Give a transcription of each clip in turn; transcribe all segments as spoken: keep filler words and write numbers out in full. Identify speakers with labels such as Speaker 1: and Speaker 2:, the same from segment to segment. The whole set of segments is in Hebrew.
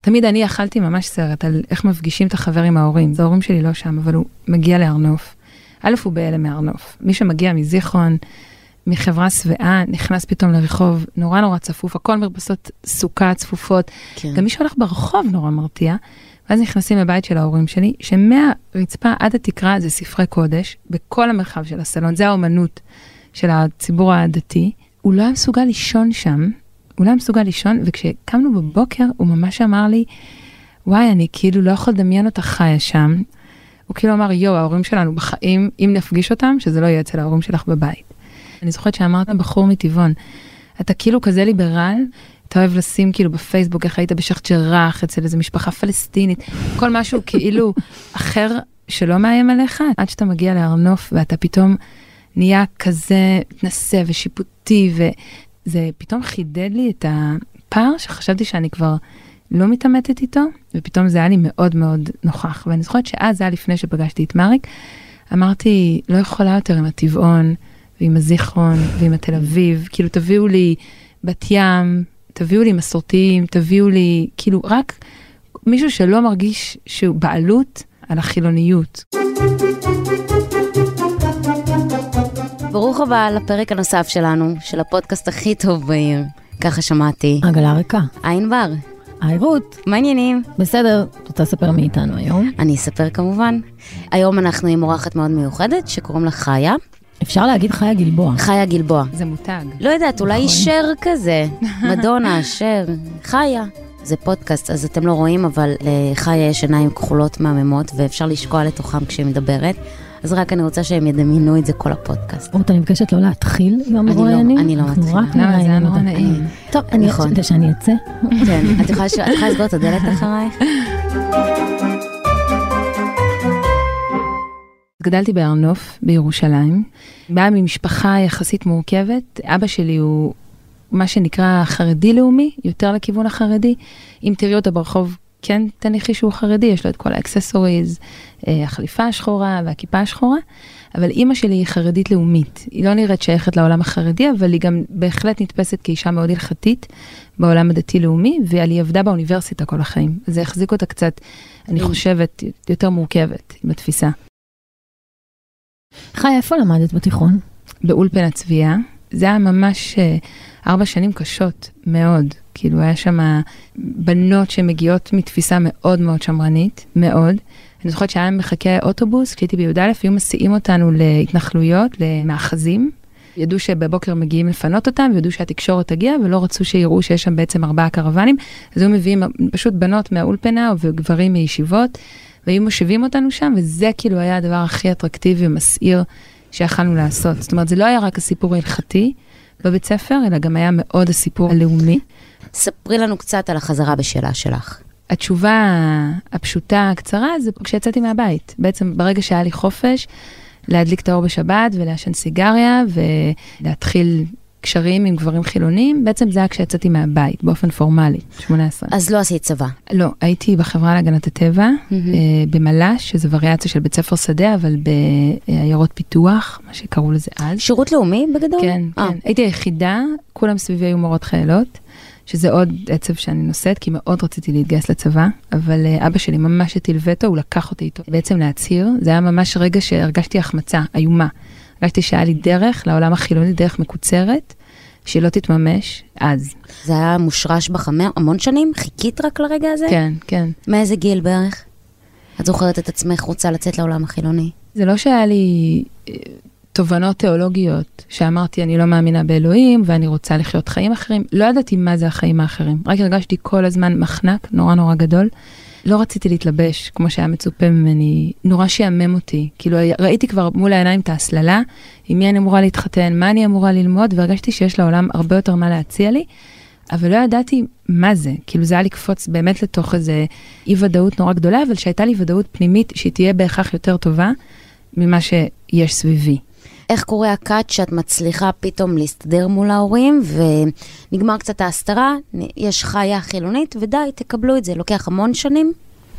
Speaker 1: תמיד אני אכלתי ממש סרט על איך מפגישים את החבר עם ההורים. זה ההורים שלי לא שם, אבל הוא מגיע לארנוף. א' הוא באלה מארנוף. מי שמגיע מזיכרון, מחברה שבעה, נכנס פתאום לרחוב, נורא נורא צפוף, הכל מרפסות סוכה, צפופות. כן. גם מי שהולך ברחוב נורא מרתיע, ואז נכנסים לבית של ההורים שלי, שמהרצפה עד התקרה זה ספרי קודש, בכל המרחב של הסלון, זה האומנות של הציבור הדתי. הוא לא היה מסוגל לישון שם, הוא לא היה מסוגל לישון, וכשקמנו בבוקר, הוא ממש אמר לי, וואי, אני כאילו לא יכול לדמיין אותך חיה שם. הוא כאילו אמר, יו, ההורים שלנו בחיים, אם נפגיש אותם, שזה לא יהיה אצל ההורים שלך בבית. אני זוכרת שאמרת בחור מטבעון, אתה כאילו כזה ליברל, אתה אוהב לשים כאילו בפייסבוק, איך היית בשייח' ג'ראח, אצל איזו משפחה פלסטינית, כל משהו כאילו אחר שלא מאיים עליך, עד שאתה מגיע לארנוף, ואתה פתאום נהיה כזה מתנסה ושיפוטי, וזה פתאום חידד לי את הפער, שחשבתי שאני כבר לא מתעמתת איתו, ופתאום זה היה לי מאוד מאוד נוכח. ואני זוכרת שאז זה היה לפני שפגשתי את מריק, אמרתי, לא יכולה יותר עם הטבעון, ועם הזיכרון, ועם התל אביב, כאילו תביאו לי בת ים, תביאו לי מסורתיים, תביאו לי, כאילו רק מישהו שלא מרגיש שהוא בעלות על החילוניות.
Speaker 2: ברוך הבא לפרק הנוסף שלנו, של הפודקאסט הכי טוב בעיר. ככה שמעתי.
Speaker 3: עגלה ריקה.
Speaker 2: עין בר.
Speaker 3: היי רות.
Speaker 2: מה העניינים?
Speaker 3: בסדר, רוצה לספר מי איתנו היום?
Speaker 2: אני אספר כמובן. היום אנחנו עם אורחת מאוד מיוחדת, שקוראים לה חיה.
Speaker 3: אפשר להגיד חיה גלבוע.
Speaker 2: חיה גלבוע.
Speaker 1: זה מותג.
Speaker 2: לא יודעת, אולי שר כזה. מדונה, שר. חיה. זה פודקאסט, אז אתם לא רואים, אבל לחיה יש עיניים כחולות מהממות, ואפשר לשקוע לתוכם כשהיא מדברת. אז רק אני רוצה שהם ידמיינו את זה כל הפודקאסט.
Speaker 3: רות, אני מבקשת לא להתחיל עם המרואיינים.
Speaker 2: אני לא מתחילה.
Speaker 1: למה זה היה נורא נעים.
Speaker 3: טוב, אני חושבת שאני אצא.
Speaker 2: כן, את יכולה לסגור את הדלת אחרייך?
Speaker 1: גדלתי בארנוף, בירושלים. באה ממשפחה יחסית מורכבת. אבא שלי הוא מה שנקרא חרדי-לאומי, יותר לכיוון החרדי. אם תראי אותה ברחוב, כן תניחי שהוא חרדי, יש לו את כל האקססוריז, החליפה השחורה והכיפה השחורה. אבל אימא שלי היא חרדית לאומית. היא לא נראית שייכת לעולם החרדי, אבל היא גם בהחלט נתפסת כאישה מאוד הלכתית בעולם הדתי-לאומי, והיא עבדה באוניברסיטה כל החיים. אז זה החזיק אותה קצת, אני חושבת, יותר מורכבת עם התפיסה.
Speaker 3: חיה, איפה למדת בתיכון?
Speaker 1: באולפן הצביעה. זה היה ממש ארבע שנים קשות מאוד. כאילו היה שם בנות שמגיעות מתפיסה מאוד מאוד שמרנית, מאוד. אני זוכרת שהיה מחכה אוטובוס, כשהייתי ביהודה א', היו מסיעים אותנו להתנחלויות, למאחזים. ידעו שבבוקר מגיעים לפנות אותם, וידעו שהתקשורת תגיע, ולא רצו שיראו שיש שם בעצם ארבעה קרוונים. אז היו מביאים פשוט בנות מהאולפנה, וגברים מישיבות, והיו מושבים אותנו שם, וזה כאילו היה הדבר הכי אטרקטיבי ומסעיר שיכלנו לעשות. זאת אומרת, זה לא היה רק הסיפור ההלכתי בבית ספר, אלא גם היה מאוד הסיפור הלאומי.
Speaker 2: ספרי לנו קצת על החזרה בשאלה שלך.
Speaker 1: התשובה הפשוטה, הקצרה, זה כשיצאתי מהבית. בעצם ברגע שהיה לי חופש, להדליק את האור בשבת ולעשן סיגריה, ולהתחיל קשרים עם גברים חילונים, בעצם זה היה כשיצאתי מהבית, באופן פורמלי, שמונה עשרה.
Speaker 2: אז לא עשית צבא?
Speaker 1: לא, הייתי בחברה להגנת הטבע, במלש, שזו וריאציה של בית ספר שדה, אבל בעיירות פיתוח, מה שקראו לזה אז.
Speaker 2: שירות לאומי בגדול?
Speaker 1: כן, כן. הייתי היחידה, כולם סביבי היו מורות חיילות, שזה עוד עצב שאני נושאת, כי מאוד רציתי להתגייס לצבא, אבל אבא שלי ממש הטיל וטו, הוא לקח אותי איתו. בעצם להצהיר, זה היה ממש רגע שהרגשתי החמצה, איומה. הרגשתי שהיה לי דרך לעולם החילוני, דרך מקוצרת, שלא תתממש אז.
Speaker 2: זה היה מושרש בך המון שנים? חיכית רק לרגע הזה?
Speaker 1: כן, כן.
Speaker 2: מאיזה גיל בערך? את זוכרת את עצמך רוצה לצאת לעולם החילוני?
Speaker 1: זה לא שהיה לי תובנות תיאולוגיות, שאמרתי אני לא מאמינה באלוהים, ואני רוצה לחיות חיים אחרים. לא ידעתי מה זה החיים האחרים. רק הרגשתי כל הזמן מחנק, נורא נורא גדול. לא רציתי להתלבש, כמו שהיה מצופה ממני, נורא שיאמם אותי. כאילו, ראיתי כבר מול העיניים את ההסללה, עם מי אני אמורה להתחתן, מה אני אמורה ללמוד, והרגשתי שיש לעולם הרבה יותר מה להציע לי, אבל לא ידעתי מה זה. כאילו, זה היה לקפוץ באמת לתוך איזה אי-ודאות נורא גדולה, אבל שהייתה לי ודאות פנימית, שהיא תהיה בהכרח יותר טובה, ממה שיש סביבי.
Speaker 2: איך קורה הקאט שאת מצליחה פתאום להסתדר מול ההורים, ונגמר קצת ההסתרה, יש חיה חילונית, ודי, תקבלו את זה. לוקח המון שנים?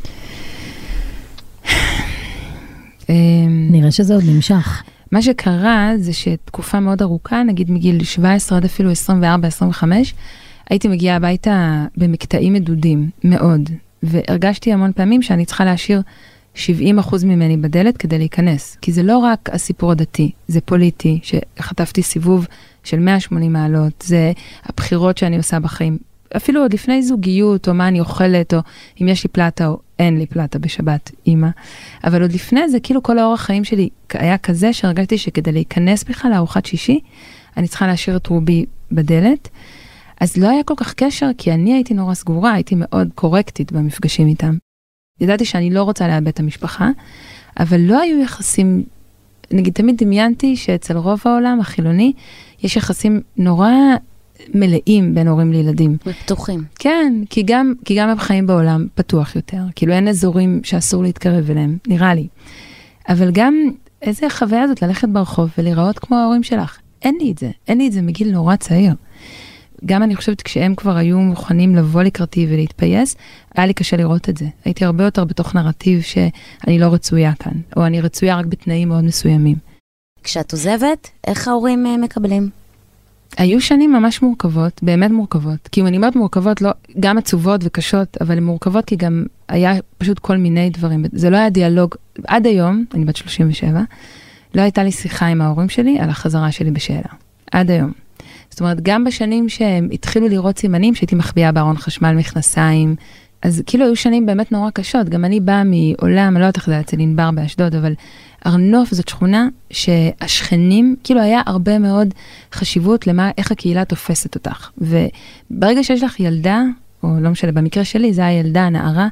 Speaker 3: נראה שזה עוד נמשך.
Speaker 1: מה שקרה זה שתקופה מאוד ארוכה, נגיד מגיל שבע עשרה עד אפילו עשרים וארבע עשרים וחמש, הייתי מגיעה הביתה במקטעים מדודים, מאוד, והרגשתי המון פעמים שאני צריכה להשאיר שבעים אחוז ממני בדלת כדי להיכנס, כי זה לא רק הסיפור הדתי, זה פוליטי, שחטפתי סיבוב של מאה ושמונים מעלות, זה הבחירות שאני עושה בחיים, אפילו עוד לפני זוגיות, או מה אני אוכלת, או אם יש לי פלטה או אין לי פלטה בשבת, אמא. אבל עוד לפני זה, כאילו כל האורח חיים שלי היה כזה, שהרגשתי שכדי להיכנס בכלל לארוחת שישי, אני צריכה להשאיר את רובי בדלת. אז לא היה כל כך קשר, כי אני הייתי נורא סגורה, הייתי מאוד קורקטית במפגשים איתם. ידעתי שאני לא רוצה לאבד את המשפחה, אבל לא היו יחסים, נגיד תמיד דמיינתי שאצל רוב העולם החילוני, יש יחסים נורא מלאים בין הורים לילדים.
Speaker 2: ופתוחים.
Speaker 1: כן, כי גם, כי גם הם חיים בעולם פתוח יותר, כאילו אין אזורים שאסור להתקרב אליהם, נראה לי. אבל גם איזה חוויה הזאת ללכת ברחוב ולראות כמו ההורים שלך. אין לי את זה, אין לי את זה מגיל נורא צעיר. גם אני חושבת כשהם כבר היו מוכנים לבוא לקראתי ולהתפייס, היה לי קשה לראות את זה. הייתי הרבה יותר בתוך נרטיב שאני לא רצויה כאן, או אני רצויה רק בתנאים מאוד מסוימים.
Speaker 2: כשאת עוזבת, איך ההורים מקבלים?
Speaker 1: היו שנים ממש מורכבות, באמת מורכבות. כי אם אני אומרת מורכבות, לא, גם עצובות וקשות, אבל הן מורכבות כי גם היה פשוט כל מיני דברים. זה לא היה דיאלוג. עד היום, אני בת שלושים ושבע, לא הייתה לי שיחה עם ההורים שלי על החזרה שלי בשאלה. עד היום. זאת אומרת, גם בשנים שהם התחילו לראות סימנים, שהייתי מחביאה בארון חשמל מכנסיים, אז כאילו היו שנים באמת נורא קשות. גם אני באה מעולם, אני לא יודעת איך זה אצל ענבר באשדוד, אבל ארנוף זאת שכונה שהשכנים, כאילו היה הרבה מאוד חשיבות למה, איך הקהילה תופסת אותך. וברגע שיש לך ילדה, או לא משנה, במקרה שלי, זה הילדה, הנערה,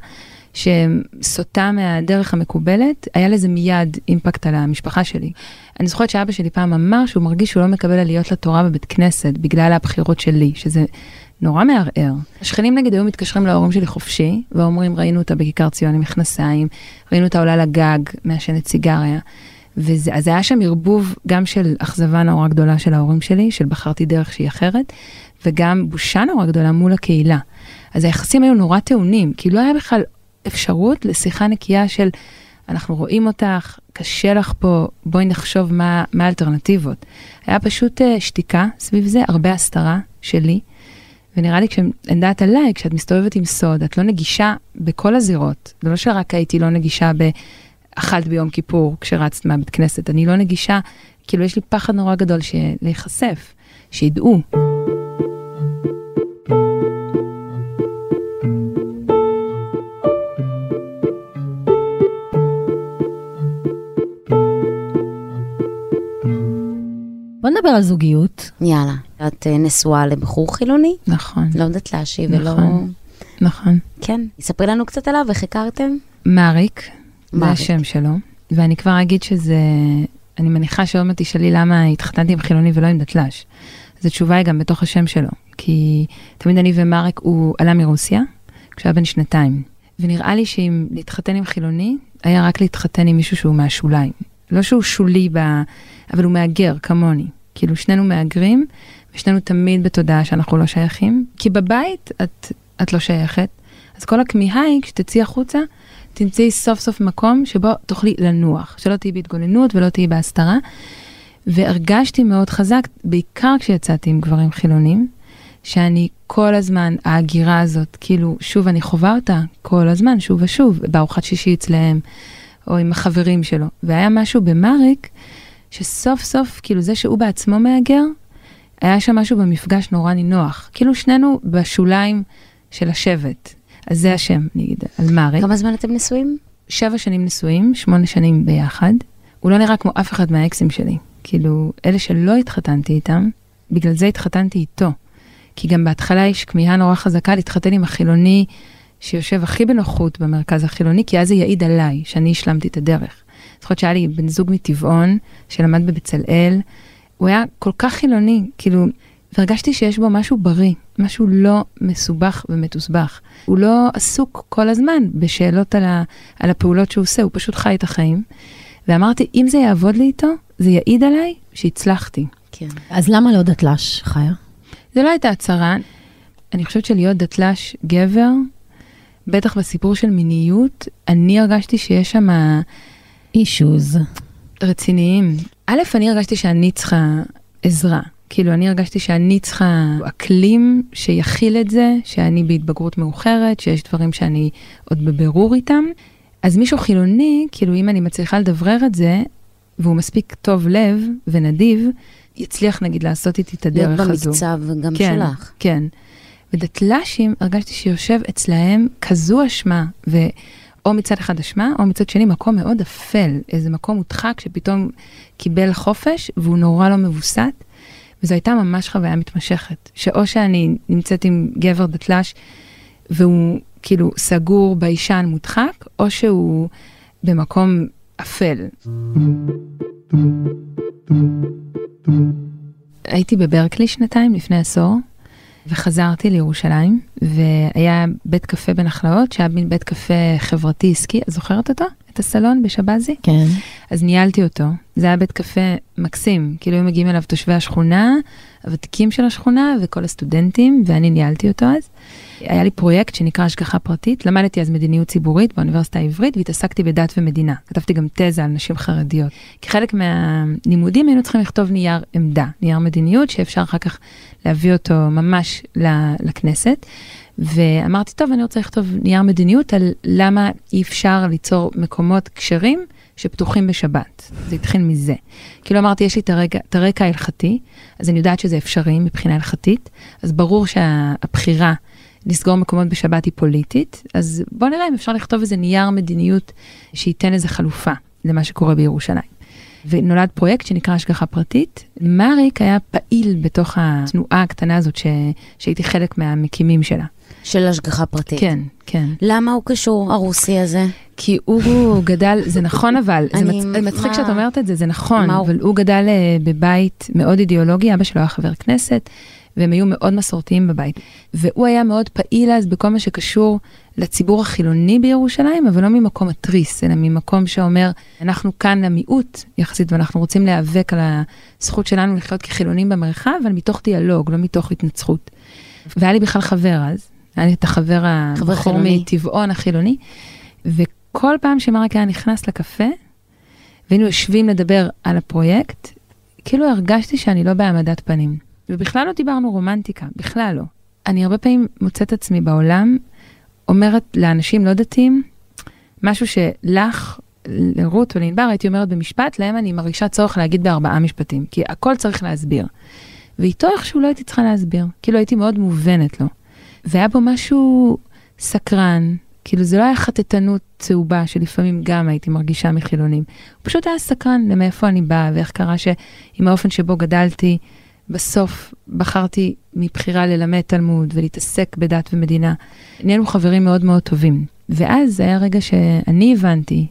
Speaker 1: שסוטה מהדרך המקובלת, היה לזה מיד אימפקט על המשפחה שלי. אני זוכרת שאבא שלי פעם אמר שהוא מרגיש שהוא לא מקבל עליות לתורה בבית כנסת, בגלל הבחירות שלי, שזה נורא מערער. השכנים נגיד היו מתקשרים להורים שלי חופשי, ואומרים, ראינו אותה בכיכר ציון עם מכנסיים, ראינו אותה עולה לגג, מעשנת סיגריה, וזה, אז היה שם ערבוב גם של אכזבה נורא גדולה של ההורים שלי, של בחרתי דרך שהיא אחרת, וגם בושה נורא גדולה מול הקהילה. אז היחסים היו נורא טעונים, כי לא היה בכלל אפשרות לשיחה נקייה של, אנחנו רואים אותך, קשה לך פה, בואי נחשוב מה, מה האלטרנטיבות. היה פשוט שתיקה סביב זה, הרבה הסתרה שלי, ונראה לי כשאני יודעת עליי, כשאת מסתובבת עם סוד, את לא נגישה בכל הזירות. זה לא שרק הייתי לא נגישה באכלת ביום כיפור, כשרצת מהבית כנסת. אני לא נגישה, כאילו יש לי פחד נורא גדול להיחשף, שידעו.
Speaker 3: בוא נדבר על זוגיות.
Speaker 2: יאללה. את נשואה לבחור חילוני?
Speaker 1: נכון.
Speaker 2: לא יודעת להשיב ולא...
Speaker 1: נכון. נכון.
Speaker 2: כן. ספרי לנו קצת עליו, איך הכרתם?
Speaker 1: מריק, זה השם שלו. ואני כבר אגיד שזה... אני מניחה שעוד מעט תשאלי למה התחתנתי עם חילוני ולא עם דתל"ש. אז התשובה היא גם בתוך השם שלו. כי תמיד אני ומריק, הוא עלה מרוסיה, כשהיה בן שנתיים. ונראה לי שאם להתחתן עם חילוני, היה רק להתחתן עם מישהו שהוא מהשוליים. לא שהוא שולי ב... אבל הוא מאגר, כמוני. כאילו שנינו מאגרים, ושנינו תמיד בתודעה שאנחנו לא שייכים. כי בבית את, את לא שייכת. אז כל הכמיהה היא, כשתצאי החוצה, תמצאי סוף סוף מקום שבו תוכלי לנוח. שלא תהיי בהתגוננות ולא תהיי בהסתרה. והרגשתי מאוד חזק, בעיקר כשיצאתי עם גברים חילונים, שאני כל הזמן, ההגירה הזאת, כאילו, שוב אני חובה אותה כל הזמן, שוב ושוב, בארוחת שישי אצלהם, או עם החברים שלו. והיה משהו במריק, שסוף סוף, כאילו זה שהוא בעצמו מאגר, היה שם משהו במפגש נורא נינוח. כאילו שנינו בשוליים של השבט. אז זה השם, נגיד, על מריק.
Speaker 2: כמה זמן אתם נשואים?
Speaker 1: שבע שנים נשואים, שמונה שנים ביחד. הוא לא נראה כמו אף אחד מהאקסים שלי. כאילו, אלה שלא התחתנתי איתם, בגלל זה התחתנתי איתו. כי גם בהתחלה יש כמיהה נורא חזקה להתחתן עם החילוני, שיושב הכי בנוחות במרכז החילוני, כי אז זה יעיד עליי, שאני השלמתי את הדרך. זוכרת שהיה לי בן זוג מטבעון, שלמד בבצלאל, הוא היה כל כך חילוני, כאילו, והרגשתי שיש בו משהו בריא, משהו לא מסובך ומתוסבך. הוא לא עסוק כל הזמן בשאלות על, ה, על הפעולות שהוא עושה, הוא פשוט חי את החיים. ואמרתי, אם זה יעבוד לי איתו, זה יעיד עליי שהצלחתי.
Speaker 2: כן.
Speaker 3: אז למה לא דתל"ש, חיה?
Speaker 1: זה לא הייתה הצהרה. אני חושבת שלהיות דתל"ש גבר, בטח בסיפור של מיניות, אני הרגשתי שיש שם
Speaker 3: אישוז.
Speaker 1: רציניים. א', אני הרגשתי שאני צריכה עזרה. כאילו אני הרגשתי שאני צריכה אקלים שיכיל את זה, שאני בהתבגרות מאוחרת, שיש דברים שאני עוד בבירור איתם. אז מישהו חילוני, כאילו אם אני מצליחה לדברר את זה, והוא מספיק טוב לב ונדיב, יצליח נגיד לעשות איתי את הדרך הזו.
Speaker 2: להיות במקצב גם
Speaker 1: כן,
Speaker 2: שלך.
Speaker 1: כן. ודתל"שים הרגשתי שיושב אצלהם כזו אשמה, או מצד אחד אשמה, או מצד שני מקום מאוד אפל, איזה מקום מודחק שפתאום קיבל חופש, והוא נורא לא מבוסת, וזו הייתה ממש חוויה מתמשכת, שאו שאני נמצאת עם גבר דתל"ש, והוא כאילו סגור בישן מודחק, או שהוא במקום אפל. הייתי בברקלי שנתיים לפני עשור, וחזרתי לירושלים, והיה בית קפה בנחלאות, שהיה בין בית קפה חברתי עסקי, את זוכרת אותו? את הסלון בשבזי?
Speaker 3: כן.
Speaker 1: אז ניהלתי אותו. זה היה בית קפה מקסים, כאילו היו מגיעים אליו תושבי השכונה, הוותיקים של השכונה, וכל הסטודנטים, ואני ניהלתי אותו אז. היה לי פרויקט שנקרא השגחה פרטית, למדתי אז מדיניות ציבורית באוניברסיטה העברית, והתעסקתי בדת ומדינה. כתבתי גם תזה על נשים חרדיות. כחלק מהלימודים היינו צריכים לכתוב נייר עמדה, נייר מדיניות, שאפשר אחר כך להביא אותו ממש לכנסת. ואמרתי, טוב, אני רוצה לכתוב נייר מדיניות על למה אי אפשר ליצור מקומות קשרים שפתוחים בשבת. זה התחיל מזה. כאילו אמרתי, יש לי את הרקע, את הרקע ההלכתי, אז אני יודעת שזה אפשרי מבחינה הלכתית, אז ברור שהבחירה לסגור מקומות בשבת היא פוליטית, אז בוא נראה אם אפשר לכתוב איזה נייר מדיניות שייתן איזה חלופה למה שקורה בירושלים. ונולד פרויקט שנקרא השגחה פרטית. מריק היה פעיל בתוך התנועה הקטנה הזאת ש... שהייתי חלק מהמקימים שלה.
Speaker 2: של השגחה פרטית.
Speaker 1: כן, כן.
Speaker 2: למה הוא קשור, הרוסי הזה?
Speaker 1: כי הוא גדל, זה נכון אבל, זה מצ... מצחיק שאת אומרת את זה, זה נכון, אבל הוא גדל בבית מאוד אידיאולוגי, אבא שלו היה חבר כנסת, והם היו מאוד מסורתיים בבית. והוא היה מאוד פעיל אז בכל מה שקשור לציבור החילוני בירושלים, אבל לא ממקום מטריס, אלא ממקום שאומר, אנחנו כאן למיעוט יחסית, ואנחנו רוצים להיאבק על הזכות שלנו לחיות כחילונים במרחב, אבל מתוך דיאלוג, לא מתוך התנצחות. והיה לי בכלל חבר אז, היה לי את החבר הבחור מטבעון החילוני, וכל פעם שמריק היה נכנס לקפה, והיינו יושבים לדבר על הפרויקט, כאילו הרגשתי שאני לא בהעמדת פנים. ובכלל לא דיברנו רומנטיקה, בכלל לא. אני הרבה פעמים מוצאת עצמי בעולם, אומרת לאנשים לא דתיים, משהו שלך, לרות ולענבר, הייתי אומרת במשפט, להם אני מרגישה צורך להגיד בארבעה משפטים, כי הכל צריך להסביר. ואיתו איכשהו לא הייתי צריכה להסביר, כאילו הייתי מאוד מובנת לו. והיה בו משהו סקרן, כאילו זה לא היה חטטנות צהובה, שלפעמים גם הייתי מרגישה מחילונים. הוא פשוט היה סקרן למאיפה אני באה, ואיך קרה שעם האופן שבו גדלתי, בסוף בחרתי מבחירה ללמד תלמוד ולהתעסק בדת ומדינה. נהיינו חברים מאוד מאוד טובים. ואז היה רגע שאני הבנתי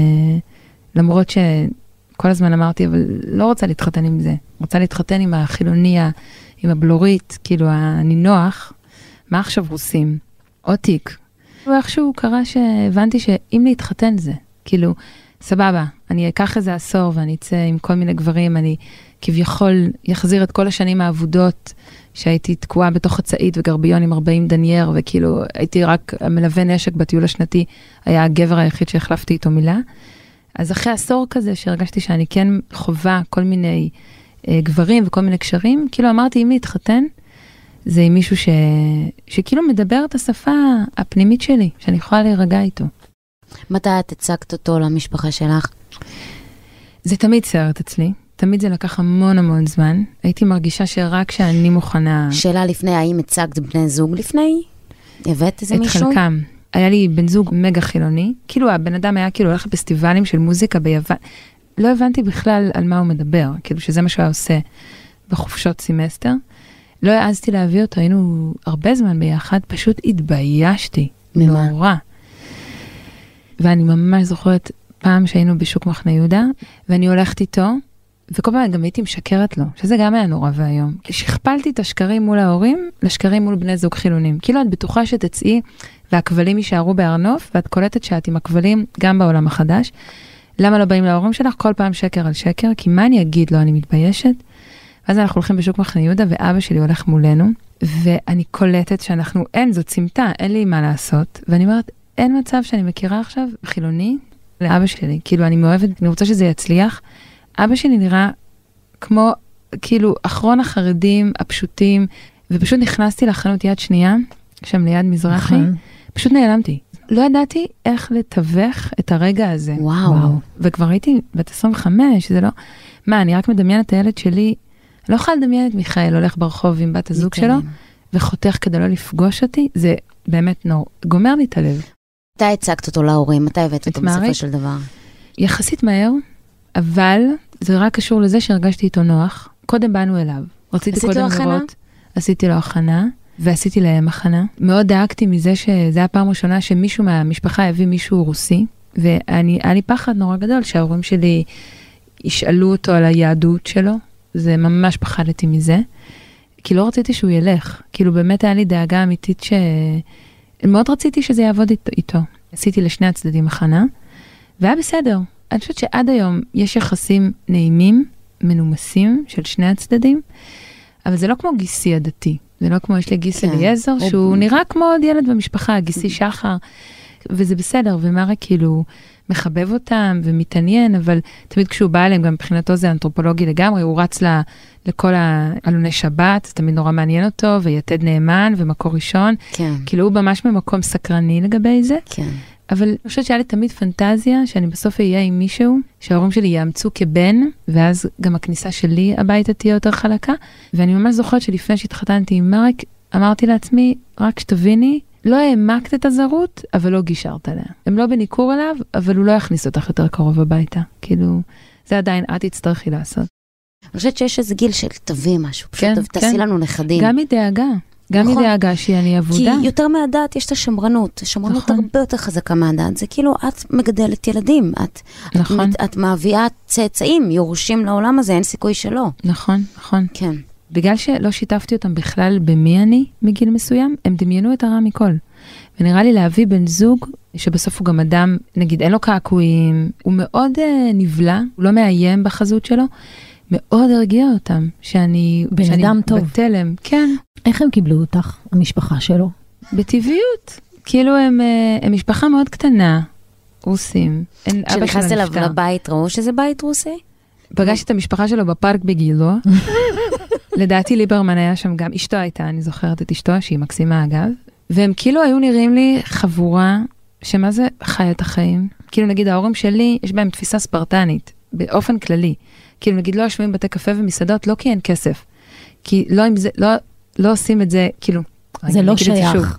Speaker 1: שלמרות שכל הזמן אמרתי, אבל לא רוצה להתחתן עם זה. רוצה להתחתן עם החילוניה, עם הבלורית, כאילו הנינוח. מה עכשיו עושים? עוד תיק. ואיכשהו קרה שהבנתי שאם להתחתן זה, כאילו, סבבה, אני אקח איזה עשור ואני אצא עם כל מיני גברים, אני כביכול יחזיר את כל השנים העבודות שהייתי תקועה בתוך הצעית וגרביון עם ארבעים דנייר, וכאילו הייתי רק מלווה נשק בטיול השנתי, היה הגבר היחיד שהחלפתי איתו מילה. אז אחרי עשור כזה שהרגשתי שאני כן חובה כל מיני אה, גברים וכל מיני קשרים, כאילו אמרתי, אם להתחתן, זה עם מישהו ש... שכאילו מדבר את השפה הפנימית שלי, שאני יכולה להירגע איתו.
Speaker 2: מתי את הצגת אותו למשפחה שלך?
Speaker 1: זה תמיד סרט אצלי. תמיד זה לקח המון המון זמן. הייתי מרגישה שרק שאני מוכנה...
Speaker 2: שאלה לפני, האם הצגת בני זוג לפני? הבאת איזה מישהו?
Speaker 1: את חלקם. היה לי בן זוג מגה חילוני. כאילו הבן אדם היה כאילו הולך לפסטיבלים של מוזיקה ביוון. לא הבנתי בכלל על מה הוא מדבר. כאילו שזה מה שהוא עושה בחופשות סמסטר. לא העזתי להביא אותו, היינו הרבה זמן ביחד, פשוט התביישתי. נורא. ואני ממש זוכרת פעם שהיינו בשוק מחנה יהודה, ואני הולכת איתו, וכל פעם גם הייתי משקרת לו, שזה גם היה נורא והיום. שכפלתי את השקרים מול ההורים, לשקרים מול בני זוג חילונים. כאילו את בטוחה שתצאי, והכבלים יישארו בארנוף, ואת קולטת שאת עם הכבלים גם בעולם החדש. למה לא באים להורים שלך? כל פעם שקר על שקר, כי מה אני אגיד לו? אני מתביישת. ואז אנחנו הולכים בשוק מחנה יהודה, ואבא שלי הולך מולנו, ואני קולטת שאנחנו, אין, זאת צמתה, אין לי מה לעשות. ואני אומרת, אין מצב שאני מכירה עכשיו חילוני לאבא שלי. כאילו, אני מאוהבת, אני רוצה שזה יצליח. אבא שלי נראה כמו כאילו, אחרון החרדים הפשוטים, ופשוט נכנסתי לחנות יד שנייה, שם ליד מזרחי, פשוט נעלמתי. לא ידעתי איך לתווך את הרגע הזה.
Speaker 2: וואו.
Speaker 1: וכבר הייתי בת עשרים וחמש, זה לא... מה, אני רק מדמיינת את הילד שלי, לא יכולה לדמיין את מיכאל הולך ברחוב עם בת הזוג שלו, וחותך כדי לא לפגוש אותי, זה באמת נור, גומר לי את הלב.
Speaker 2: מתי הצגת אותו להורים? מתי הבאת אותו בסופו של דבר?
Speaker 1: יחסית מהר, אבל זה רק קשור לזה שהרגשתי איתו נוח. קודם באנו אליו. רציתי קודם לראות. עשיתי לו הכנה, ועשיתי להם הכנה. מאוד דאגתי מזה שזה הפעם ראשונה שמישהו מהמשפחה הביא מישהו רוסי, והיה לי פחד נורא גדול שההורים שלי ישאלו אותו על היהדות שלו. זה ממש פחדתי מזה. כי לא רציתי שהוא ילך. כאילו באמת היה לי דאגה אמיתית ש... מאוד רציתי שזה יעבוד איתו. עשיתי לשני הצדדים הכנה, והיה בסדר. אני חושבת שעד היום יש יחסים נעימים, מנומסים של שני הצדדים, אבל זה לא כמו גיסי הדתי. זה לא כמו יש לי גיסי כן. אליעזר, שהוא נראה כמו עוד ילד במשפחה, גיסי שחר, וזה בסדר, ומרה כאילו מחבב אותם ומתעניין, אבל תמיד כשהוא בא אליהם, גם מבחינתו זה אנתרופולוגי לגמרי, הוא רץ לה, לכל העלוני שבת, זה תמיד נורא מעניין אותו, ויתד נאמן ומקור ראשון,
Speaker 2: כן.
Speaker 1: כאילו הוא ממש במקום סקרני לגבי זה,
Speaker 2: כן.
Speaker 1: אבל אני חושבת שהיה לי תמיד פנטזיה, שאני בסוף אהיה עם מישהו, שההורים שלי יאמצו כבן, ואז גם הכניסה שלי הביתה תהיה יותר חלקה, ואני ממש זוכרת שלפני שהתחתנתי עם מרק, אמרתי לעצמי, רק שתביני, לא העמקת את הזרות, אבל לא גישרת עליה. הם לא בניקור עליו, אבל הוא לא יכניס אותך יותר קרוב הביתה. כאילו, זה עדיין את תצטרכי לעשות.
Speaker 2: אני חושבת שיש איזה גיל של תביא משהו, פשוט כן, תעשי כן. לנו נכדים.
Speaker 1: גם מדאגה. גם נכון. מדאגה שהיא אני עבודה.
Speaker 2: כי יותר מהדעת יש את השמרנות. השמרנות נכון. הרבה יותר חזקה מהדעת. זה כאילו, את מגדלת ילדים. את,
Speaker 1: נכון.
Speaker 2: את, את מביאה צאצאים, יורשים לעולם הזה, אין סיכוי שלא.
Speaker 1: נכון, נכון.
Speaker 2: כן.
Speaker 1: בגלל שלא שיתפתי אותם בכלל במי אני מגיל מסוים, הם דמיינו את הרע מכל. ונראה לי להביא בן זוג, שבסוף הוא גם אדם, נגיד אין לו קעקועים, הוא מאוד uh, נבלה, הוא לא מאיים בחזות שלו, מאוד הרגיע אותם, שאני...
Speaker 3: בן אדם טוב.
Speaker 1: בתלם, כן.
Speaker 3: איך הם קיבלו אותך, המשפחה שלו?
Speaker 1: בטבעיות. כאילו הם, הם משפחה מאוד קטנה, רוסים.
Speaker 2: כשנכנסת אליו לבית, ראו שזה בית רוסי?
Speaker 1: פגשתי את המשפחה שלו בפארק בגילו. לדעתי ליברמן היה שם גם, אשתו הייתה, אני זוכרת את אשתו, שהיא מקסימה אגב. והם כאילו היו נראים לי חבורה, שמה זה חי את החיים? כאילו נגיד ההורים שלי, יש בהם תפיסה ספרטנית, באופן כללי. כאילו נגיד לא יושבים בתי קפה ומסעדות, לא כי אין כסף. כי לא, זה, לא, לא עושים את זה, כאילו...
Speaker 3: זה לא שייך.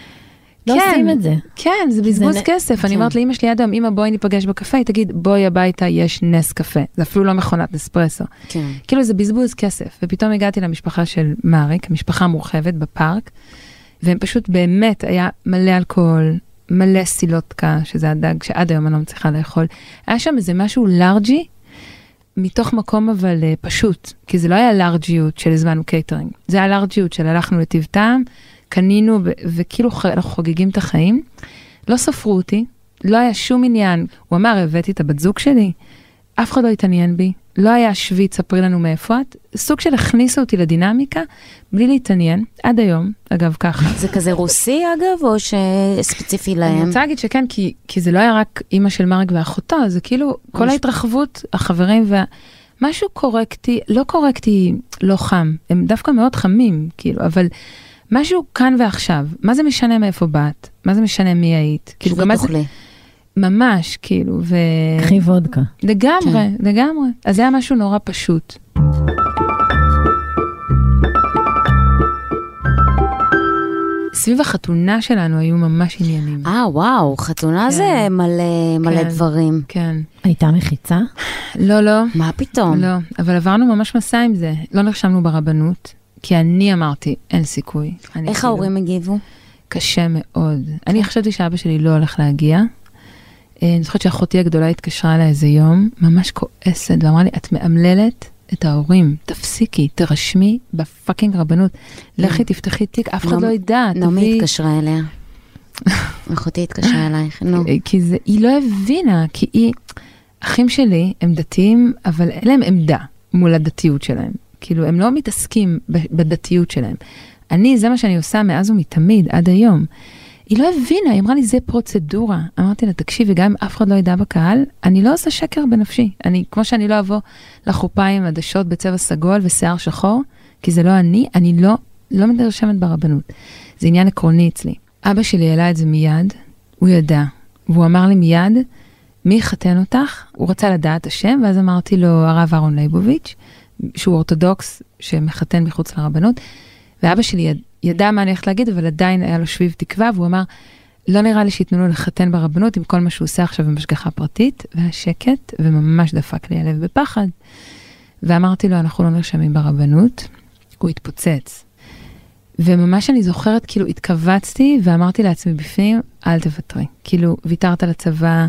Speaker 3: לא
Speaker 1: כן,
Speaker 3: עושים את זה.
Speaker 1: כן, זה בזבוז זה כסף. כן. אני אומרת לאמא שלי אדם, אמא בואי ניפגש בקפה, היא תגיד בואי הביתה יש נס קפה. זה אפילו לא מכונת נספרסו.
Speaker 2: כן.
Speaker 1: כאילו זה בזבוז כסף. ופתאום הגעתי למשפחה של מריק, משפחה מורחבת בפארק, והם פשוט באמת היה מלא אלכוהול, מלא סילוטקה, שזה הדג שעד היום אני לא מצליחה לאכול. היה שם איזה משהו לארג'י, מתוך מקום אבל פשוט, כי זה לא היה לארג'יות של הזמנו קייטרינג. זה היה לארג'יות של הלכנו לטבע טעם, קנינו וכאילו אנחנו חוגגים את החיים. לא ספרו אותי, לא היה שום עניין. הוא אמר, הבאתי את הבת זוג שלי, אף אחד לא התעניין בי, לא היה שוויץ, ספרי לנו מאיפה את. סוג של הכניסה אותי לדינמיקה, בלי להתעניין, עד היום, אגב ככה.
Speaker 2: זה כזה רוסי אגב, או שספציפי להם?
Speaker 1: אני רוצה להגיד שכן, כי, כי זה לא היה רק אמא של מרק ואחותו, זה כאילו כל ההתרחבות, החברים וה... משהו קורקטי, לא קורקטי, לא חם, הם דווקא מאוד חמים, כאילו, אבל משהו כאן ועכשיו, מה זה משנה מאיפה באת? מה זה משנה מי היית? כאילו, גם זה... ממש, כאילו, ו...
Speaker 3: קחי וודקה.
Speaker 1: לגמרי, כן. לגמרי. אז זה היה משהו נורא פשוט. סביב החתונה שלנו היו ממש עניינים.
Speaker 2: אה, וואו, חתונה כן. זה מלא, מלא כן, דברים.
Speaker 1: כן.
Speaker 3: הייתה מחיצה?
Speaker 1: לא, לא.
Speaker 2: מה פתאום?
Speaker 1: לא, אבל עברנו ממש מסע עם זה. לא נרשמנו ברבנות, כי אני אמרתי, אין סיכוי.
Speaker 2: איך כאילו, ההורים הגיבו?
Speaker 1: קשה מאוד. אני חשבתי שאבא שלי לא הולך להגיע. אני זוכרת שאחותי הגדולה התקשרה לה איזה יום, ממש כועסת, ואמרה לי, את מאמללת את ההורים, תפסיקי, תרשמי בפאקינג רבנות, לכי תפתחי תיק, אף אחד לא ידע.
Speaker 2: נעמי התקשרה אליה. אחותי התקשרה אלייך, נו.
Speaker 1: כי זה, היא לא הבינה, כי היא, אחים שלי הם דתיים, אבל אין להם עמדה מול הדתיות שלהם. כאילו, הם לא מתעסקים בדתיות שלהם. אני, זה מה שאני עושה מאז ומתמיד, עד היום. היא לא הבינה, היא אמרה לי, זה פרוצדורה. אמרתי לה, תקשיבי, גם אם אף אחד לא ידע בקהל, אני לא עושה שקר בנפשי. אני, כמו שאני לא אבוא לחופה עם עדשות בצבע סגול ושיער שחור, כי זה לא אני, אני לא, לא נרשמת ברבנות. זה עניין עקרוני אצלי. אבא שלי העלה את זה מיד, הוא ידע, והוא אמר לי מיד, מי יחתן אותך? הוא רצה לדעת השם, ואז אמרתי לו, הרב אהרון ליבוביץ', שהוא אורתודוקס, שמחתן מחוץ לרבנות, ואבא שלי יד, ידע מה אני הולכת להגיד, אבל עדיין היה לו שביב תקווה, והוא אמר, לא נראה לי שיתנו לו לחתן ברבנות, עם כל מה שהוא עושה עכשיו במשגחה פרטית, והשקט, וממש דפק לי הלב בפחד. ואמרתי לו, אנחנו לא נרשמים ברבנות, הוא התפוצץ. וממש אני זוכרת, כאילו התכווצתי, ואמרתי לעצמי בפנים, אל תוותרי. כאילו, ויתרת על הצבא,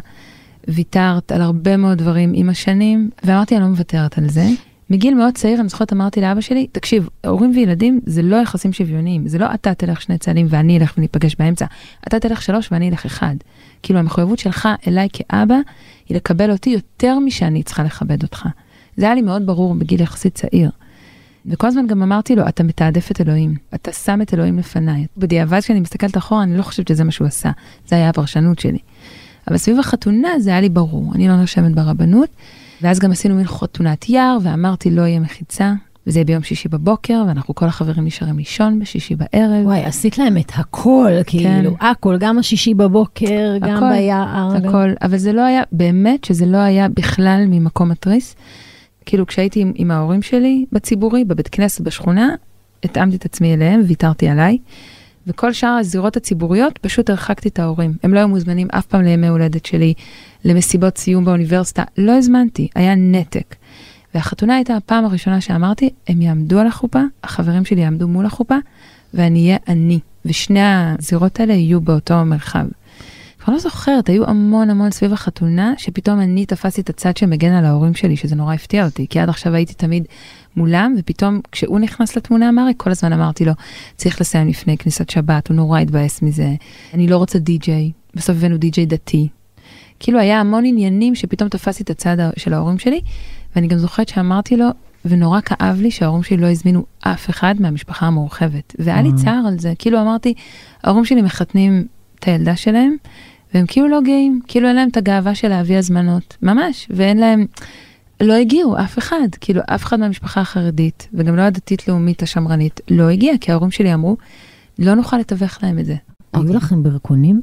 Speaker 1: ויתרת על הרבה מאוד דברים עם השנים, ואמרתי, אני לא מוותרת על זה. מגיל מאוד צעיר, אני זוכרת, אמרתי לאבא שלי, תקשיב, הורים וילדים זה לא יחסים שוויוניים, זה לא אתה תלך שני צעדים ואני אלך וניפגש באמצע, אתה תלך שלוש ואני אלך אחד. כאילו, המחויבות שלך אליי כאבא, היא לקבל אותי יותר משאני צריכה לכבד אותך. זה היה לי מאוד ברור בגיל יחסית צעיר. וכל הזמן גם אמרתי לו, אתה מתעדף את אלוהים, אתה שם את אלוהים לפניי. בדיעבד כשאני מסתכלת אחורה, אני לא חושבת שזה מה שהוא עשה, זה היה הפרשנות שלי. אבל סביב החתונה זה היה לי ברור, אני לא נרשמת ברבנות, ואז גם עשינו מין חתונת יער, ואמרתי לא יהיה מחיצה, וזה יהיה ביום שישי בבוקר, ואנחנו כל החברים נשארים לישון בשישי בערב.
Speaker 3: וואי, עשית להם את הכל, כאילו, הכל, גם השישי בבוקר, גם ביער.
Speaker 1: הכל, אבל זה לא היה, באמת שזה לא היה בכלל ממקום מטריס. כאילו כשהייתי עם, עם ההורים שלי בציבורי, בבית כנסת, בשכונה, התאמתי את עצמי אליהם, ויתרתי עליי, וכל שאר הזירות הציבוריות, פשוט הרחקתי את ההורים. הם לא היו מוזמנים אף פעם לימי הולדת שלי, למסיבות סיום באוניברסיטה, לא הזמנתי, היה נתק. והחתונה הייתה הפעם הראשונה שאמרתי, הם יעמדו על החופה, החברים שלי יעמדו מול החופה, ואני אהיה אני. ושני הזירות האלה יהיו באותו מרחב. כבר לא זוכרת, היו המון המון סביב החתונה, שפתאום אני תפסתי את הצד שמגן על ההורים שלי, שזה נורא הפתיע אותי, כי עד עכשיו הייתי תמיד מולם, ופתאום כשהוא נכנס לתמונה אמרי, כל הזמן אמרתי לו, צריך לסיים לפני כניסת שבת, הוא נורא התבאס מזה, אני לא רוצה די-ג'יי, בסוף הבאנו די-ג'יי דתי. כאילו היה המון עניינים שפתאום תפסתי את הצד של ההורים שלי, ואני גם זוכרת שאמרתי לו, ונורא כאב לי שההורים שלי לא הזמינו אף אחד מהמשפחה המורחבת. והיה לי צער על זה, כאילו אמרתי, ההורים שלי מחתנים את הילדה שלהם, והם כאילו לא גאים, כאילו אין להם את הגאווה של להביא הזמנות, ממש, ואין להם, לא הגיעו אף אחד, כאילו אף אחד מהמשפחה החרדית, וגם לא הדתית לאומית השמרנית, לא הגיע, כי ההורים שלי אמרו, לא נוכל לתווך להם את זה.
Speaker 3: היו לכם ברקונים?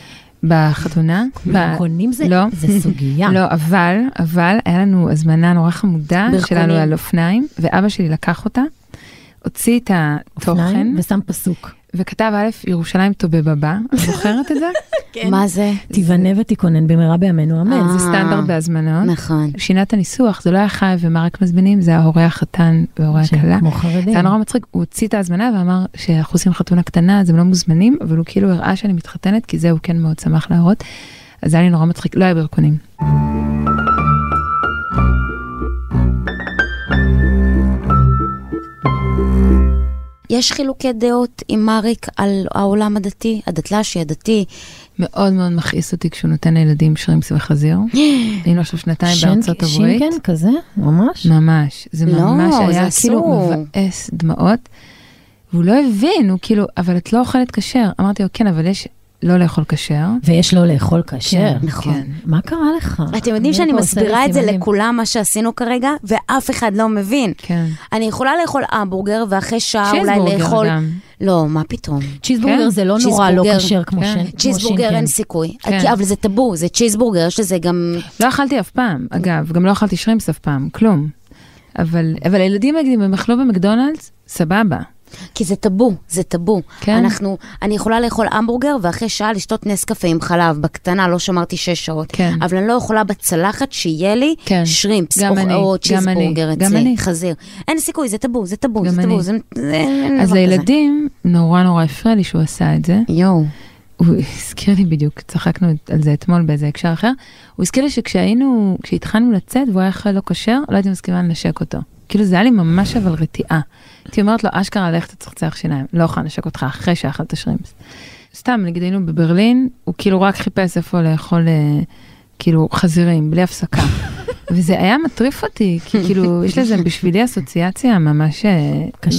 Speaker 1: בחתונה?
Speaker 3: ברקונים זה,
Speaker 1: לא.
Speaker 3: זה סוגיה.
Speaker 1: לא, אבל, אבל היה לנו הזמנה נורא חמודה שלנו על אופניים, ואבא שלי לקח אותה, הוציא את התוכן.
Speaker 3: ושם פסוק.
Speaker 1: וכתב א', ירושלים טובה בבא, את זוכרת את זה?
Speaker 2: כן. מה זה?
Speaker 3: תיבנה ותיכונן במהרה בימינו אמן.
Speaker 1: זה סטנדרט בהזמנות.
Speaker 2: נכון.
Speaker 1: שינת הניסוח, זה לא היה חי ומה רק מזמינים, זה ההורי החתן וההורי הכלה.
Speaker 3: כמו חרדים.
Speaker 1: זה היה נורא מצחיק, הוא הוציא את ההזמנה ואמר שאנחנו עושים חתונה קטנה, אז הם לא מוזמנים, אבל הוא כאילו הראה שאני מתחתנת, כי זה הוא כן מאוד שמח להראות. אז זה היה לי נורא מצחיק, לא היה ברקונים.
Speaker 2: יש חילוקי דעות עם מריק על העולם הדתי, הדתל"שי, הדתי.
Speaker 1: מאוד מאוד מכעיס אותי כשהוא נותן לילדים שרימפס וחזיר. היינו עכשיו שנתיים בארצות הברית.
Speaker 3: שינקן כזה? ממש?
Speaker 1: ממש. זה ממש היה כאילו מבאס דמעות. והוא לא הבין, הוא כאילו, אבל את לא אוכלת כשר. אמרתי לו, כן, אבל יש לא לאכול כשר.
Speaker 3: ויש לא לאכול כשר.
Speaker 2: נכון.
Speaker 3: מה קרה לך?
Speaker 2: אתם יודעים שאני מסבירה את זה לכולם, מה שעשינו כרגע, ואף אחד לא מבין.
Speaker 1: כן.
Speaker 2: אני יכולה לאכול המבורגר, ואחרי שעה אולי לאכול... לא, מה פתאום?
Speaker 3: צ'יזבורגר זה לא נורא לא כשר כמו שינקן.
Speaker 2: צ'יזבורגר אין סיכוי. אבל זה טאבו, זה צ'יזבורגר, שזה גם...
Speaker 1: לא אכלתי אף פעם, אגב, גם לא אכלתי שרימפס אף פעם, כלום. אבל הילדים הם אכלו במקדונלדס, סבבה.
Speaker 2: כי זה טאבו, זה טאבו.
Speaker 1: כן.
Speaker 2: אנחנו, אני יכולה לאכול המבורגר, ואחרי שעה לשתות נס קפה עם חלב, בקטנה, לא שמרתי שש שעות.
Speaker 1: כן.
Speaker 2: אבל אני לא יכולה בצלחת שיהיה לי
Speaker 1: כן.
Speaker 2: שרימפס,
Speaker 1: גם
Speaker 2: או,
Speaker 1: אני,
Speaker 2: או
Speaker 1: גם
Speaker 2: צ'יזבורגר
Speaker 1: אני,
Speaker 2: אצלי, חזיר. אין סיכוי, זה טאבו, זה טאבו, זה טאבו, זה, זה,
Speaker 1: אז לילדים, נורא נורא הפריע לי שהוא עשה את זה.
Speaker 2: יואו.
Speaker 1: הוא הזכיר לי בדיוק, צחקנו על זה אתמול באיזה הקשר אחר, הוא הזכיר לי שכשהיינו, כשהתחלנו לצאת, והוא היה אחרי לא כשר, לא הייתי מסכימה לנשק אותו. כאילו זה היה לי ממש אבל רתיעה. הייתי אומרת לו, אשכרה, לך תצחצח שיניים, לא אוכל לנשק אותך אחרי שאכלת שרימפס. סתם, נגיד היינו בברלין, הוא כאילו רק חיפש איפה לאכול, כאילו, חזירים, בלי הפסקה. וזה היה מטריף אותי, כי כאילו, יש לזה בשבילי אסוציאציה ממש...
Speaker 3: קשה.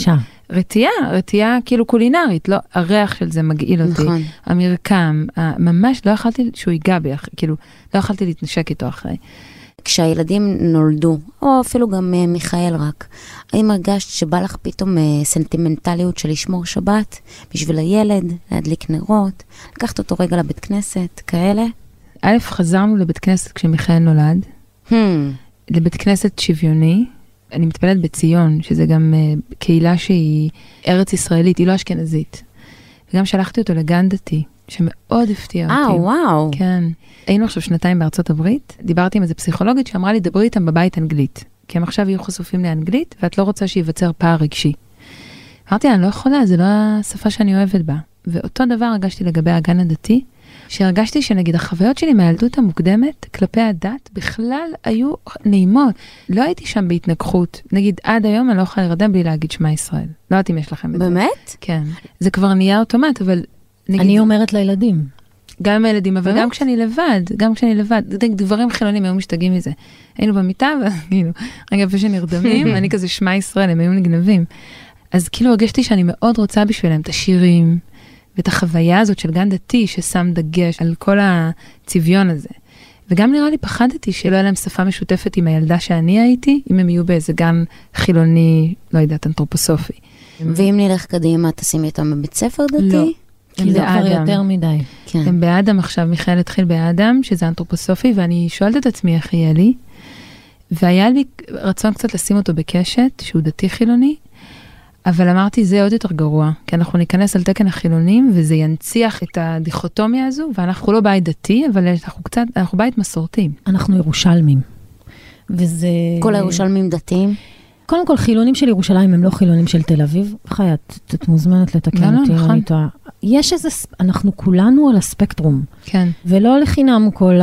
Speaker 1: רתיעה, רתיעה כאילו קולינרית, לא, הריח של זה מגעיל אותי.
Speaker 2: נכון.
Speaker 1: המרקם, ממש לא יכלתי שהוא ייגע בי, כאילו, לא יכלתי להתנשק איתו אחרי.
Speaker 2: כשהילדים נולדו, או אפילו גם מיכאל רק, האם הרגשת שבא לך פתאום סנטימנטליות של לשמור שבת, בשביל הילד, להדליק נרות, לקחת אותו רגע לבית כנסת, כאלה?
Speaker 1: א', חזרנו לבית כנסת כשמיכאל נולד,
Speaker 2: Hmm.
Speaker 1: לבית כנסת שוויוני, אני מתפללת בציון, שזה גם uh, קהילה שהיא ארץ ישראלית, היא לא אשכנזית. וגם שלחתי אותו לגן דתי, שמאוד הפתיע אותי.
Speaker 2: אה, וואו.
Speaker 1: כן. היינו עכשיו שנתיים בארצות הברית, דיברתי עם איזה פסיכולוגית שאמרה לי, דברי איתם בבית אנגלית, כי הם עכשיו יהיו חשופים לאנגלית, ואת לא רוצה שיווצר פער רגשי. אמרתי, אני לא יכולה, זה לא השפה שאני אוהבת בה. ואותו דבר הרגשתי לגבי הגן הדתי, שהרגשתי שנגיד החוויות שלי מהילדות המוקדמת, כלפי הדת, בכלל היו נעימות. לא הייתי שם בהתנגחות. נגיד, עד היום אני לא יכולה לרדם בלי להגיד שמע ישראל. לא יודעת אם יש לכם את זה.
Speaker 2: באמת?
Speaker 1: כן. זה כבר נהיה אוטומט, אבל נגיד...
Speaker 3: אני אומרת לילדים.
Speaker 1: גם עם הילדים, אבל גם כשאני לבד, גם כשאני לבד, דברים חילונים היו משתגעים מזה. היינו במיטה, וכאילו, רגע, איפה שנרדמים, אני כזה שמע ישראל, הם היו נגנבים. אז כאילו הרגשתי שאני מאוד רוצה בשבילם את השירים, ואת החוויה הזאת של גן דתי, ששם דגש על כל הצביון הזה. וגם נראה לי פחדתי שלא היה להם שפה משותפת עם הילדה שאני הייתי, אם הם יהיו באיזה גן חילוני, לא יודעת, אנתרופוסופי.
Speaker 2: ואם נלך קדימה, תשימי אותם בבית ספר דתי?
Speaker 1: לא.
Speaker 3: כי זה כבר יותר מדי.
Speaker 2: כן.
Speaker 1: הם באדם עכשיו, מיכאל התחיל באדם, שזה אנתרופוסופי, ואני שואלת את עצמי איך יהיה לי, והיה לי רצון קצת לשים אותו בקשת, שהוא דתי חילוני, אבל אמרתי, זה עוד יותר גרוע, כי אנחנו ניכנס על תקן החילונים, וזה ינציח את הדיכוטומיה הזו, ואנחנו לא בית דתי, אבל אנחנו קצת, אנחנו בית מסורתי.
Speaker 3: אנחנו ירושלמים. וזה...
Speaker 2: כל הירושלמים דתיים?
Speaker 3: קודם כל, חילונים של ירושלים הם לא חילונים של תל אביב. חיית, את מוזמנת לתקן אותי.
Speaker 1: נכון.
Speaker 3: יש איזה, אנחנו כולנו על הספקטרום.
Speaker 1: כן.
Speaker 3: ולא לחינם כל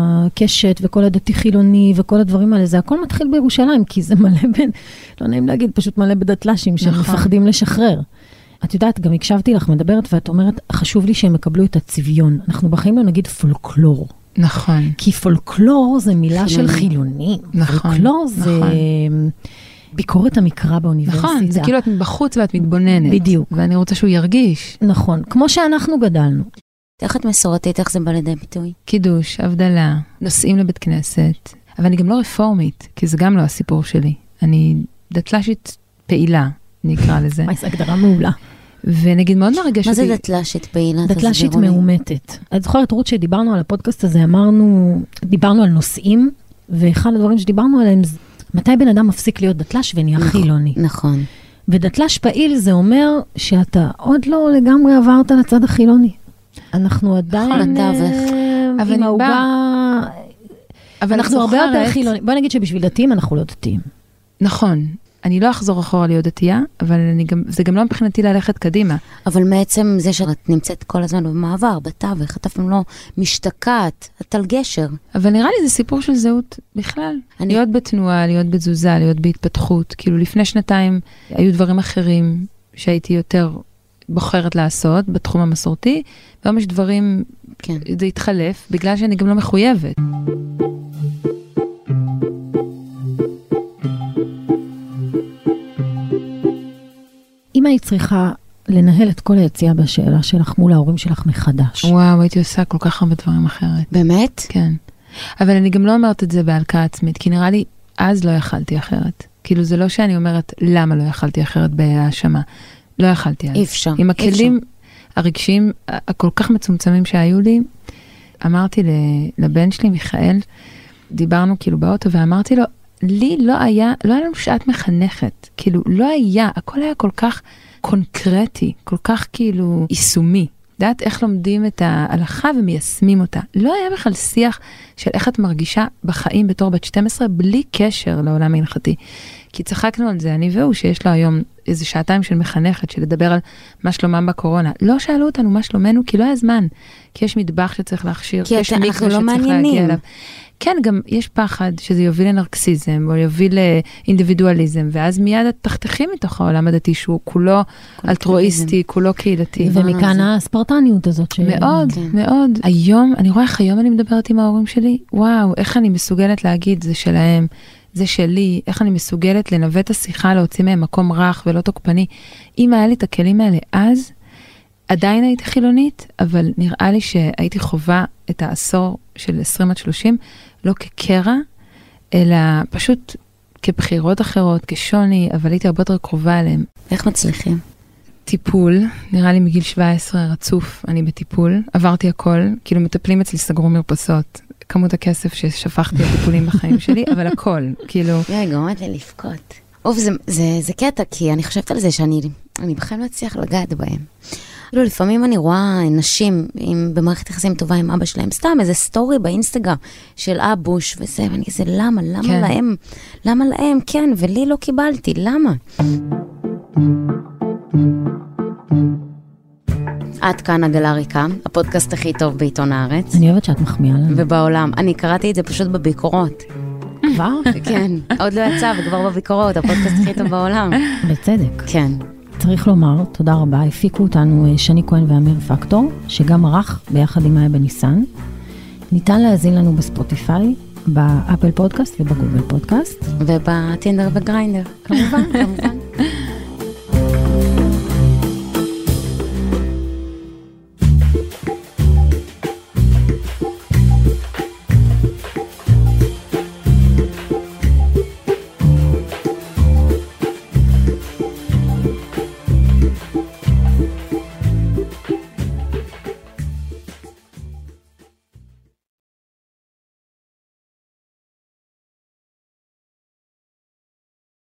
Speaker 3: הקשת וכל הדתי חילוני וכל הדברים האלה. זה הכל מתחיל בירושלים, כי זה מלא בין, לא נעים להגיד, פשוט מלא בדתל"שים שמפחדים לשחרר. את יודעת, גם הקשבתי לך מדברת, ואת אומרת, חשוב לי שהם יקבלו את הצביון. אנחנו בחיים לא נגיד פולקלור.
Speaker 1: נכון.
Speaker 3: כי פולקלור זה מילה של חילונים.
Speaker 1: נכון.
Speaker 3: פולקלור זה... ביקורת המקרא באוניברסיטה.
Speaker 1: נכון, זה כאילו את בחוץ ואת מתבוננת.
Speaker 3: בדיוק.
Speaker 1: ואני רוצה שהוא ירגיש.
Speaker 3: נכון, כמו שאנחנו גדלנו.
Speaker 2: איך את מסורתית, איך זה בא לידי ביטוי?
Speaker 1: קידוש, הבדלה, נוסעים לבית כנסת, אבל אני גם לא רפורמית, כי זה גם לא הסיפור שלי. אני דתל"שית פעילה, נקרא לזה.
Speaker 3: מה, זו הגדרה מעולה.
Speaker 1: ונגיד מאוד מרגש אותי...
Speaker 2: מה זה דתל"שית פעילה?
Speaker 3: דתל"שית מאומתת. את זוכרת, רות, שדיברנו על הפודקאסט הזה, אמרנו, דיברנו על נושאים, ואחד הדברים שדיברנו עליהם זה, מתי בן אדם מפסיק להיות דתל"ש ונהיה חילוני?
Speaker 2: נכון.
Speaker 3: ודתל"ש פעיל זה אומר שאתה עוד לא לגמרי עברת לצד החילוני. אנחנו עדיין עם העוגה... אבל אנחנו הרבה יותר חילוני. בוא נגיד שבשביל דתיים אנחנו לא דתיים.
Speaker 1: נכון. אני לא אחזור אחורה להיות דתייה, אבל אני גם, זה גם לא מבחינתי ללכת קדימה.
Speaker 2: אבל מעצם זה שאת נמצאת כל הזמן במעבר, בתווך, את אף לא משתקעת, את על גשר.
Speaker 1: אבל נראה לי זה סיפור של זהות בכלל. אני... להיות בתנועה, להיות בתזוזה, להיות בהתפתחות. כאילו לפני שנתיים היו דברים אחרים שהייתי יותר בוחרת לעשות בתחום המסורתי, והיום יש דברים,
Speaker 2: כן.
Speaker 1: זה התחלף, בגלל שאני גם לא מחויבת.
Speaker 3: אם היית צריכה לנהל את כל היציאה בשאלה שלך מול ההורים שלך מחדש.
Speaker 1: וואו, הייתי עושה כל כך הרבה דברים אחרת.
Speaker 2: באמת?
Speaker 1: כן. אבל אני גם לא אומרת את זה בהלקאה עצמית, כי נראה לי, אז לא יכלתי אחרת. כאילו זה לא שאני אומרת למה לא יכלתי אחרת בהאשמה. לא יכלתי אז.
Speaker 2: אי אפשר.
Speaker 1: עם הכלים הרגשיים הכל כך מצומצמים שהיו לי, אמרתי לבן שלי, מיכאל, דיברנו כאילו באוטו, ואמרתי לו, לי לא היה, לא היה לנו שעת מחנכת, כאילו לא היה, הכל היה כל כך קונקרטי, כל כך כאילו יישומי. דעת איך לומדים את ההלכה ומיישמים אותה. לא היה בכלל שיח של איך את מרגישה בחיים בתור בת שתים עשרה, בלי קשר לעולם ההלכתי. כי צחקנו על זה, אני והוא, שיש לו היום איזה שעתיים של מחנכת, של לדבר על מה שלומם בקורונה. לא שאלו אותנו מה שלומנו, כי לא היה זמן. כי יש מטבח שצריך להכשיר,
Speaker 2: כי
Speaker 1: יש
Speaker 2: אנחנו לא מעניינים.
Speaker 1: כן, גם יש פחד שזה יוביל לנרקסיזם, או יוביל לאינדיבידואליזם, ואז מיד את תחתכים מתוך העולם הדתי, שהוא כולו אלטרואיסטי, כולו קהילתי.
Speaker 3: ומכאן הספרטניות הזאת.
Speaker 1: מאוד, מאוד. היום, אני רואה איך היום אני מדברת עם ההורים שלי, וואו, איך אני מסוגלת להגיד, זה שלהם, זה שלי, איך אני מסוגלת לנווט את השיחה, להוציא מהם מקום רך ולא תוקפני. אם היה לי את הכלים האלה אז, עדיין הייתי חילונית, אבל נראה לי שהייתי חובה את העשור של עשרים עד שלושים, לא כקרע, אלא פשוט כבחירות אחרות, כשוני, אבל הייתי הרבה יותר קרובה אליהם.
Speaker 2: איך מצליחים?
Speaker 1: טיפול, נראה לי מגיל שבע עשרה רצוף, אני בטיפול, עברתי הכל, כאילו מטפלים אצלי סגרו מרפסות, כמות הכסף ששפכתי על טיפולים בחיים שלי, אבל הכל, כאילו...
Speaker 2: יואי, גורמת לי לבכות. אוף, זה, זה, זה קטע, כי אני חושבת על זה שאני אני בכלל לא אצליח לגעת בהם. כאילו, לפעמים אני רואה נשים עם, במערכת יחסים טובה עם אבא שלהם, סתם איזה סטורי באינסטגרם של אבוש וזה, ואני כזה, למה? למה כן. להם? למה להם? כן, ולי לא קיבלתי, למה? עד כאן עגלה ריקה, הפודקאסט הכי טוב בעיתון הארץ.
Speaker 3: אני אוהבת שאת מחמיאה לנו.
Speaker 2: ובעולם. אני קראתי את זה פשוט בביקורות.
Speaker 3: כבר?
Speaker 2: כן, עוד לא יצא, וכבר בביקורות, הפודקאסט הכי טוב בעולם.
Speaker 3: בצדק.
Speaker 2: כן.
Speaker 3: צריך לומר, תודה רבה, הפיקו אותנו שני כהן ואמיר פקטור, שגם ערך ביחד עם מאיה בניסן. ניתן להזין לנו בספוטיפיי, באפל פודקאסט ובגוגל פודקאסט.
Speaker 2: ובטינדר וגריינדר.
Speaker 3: כמובן, כמובן.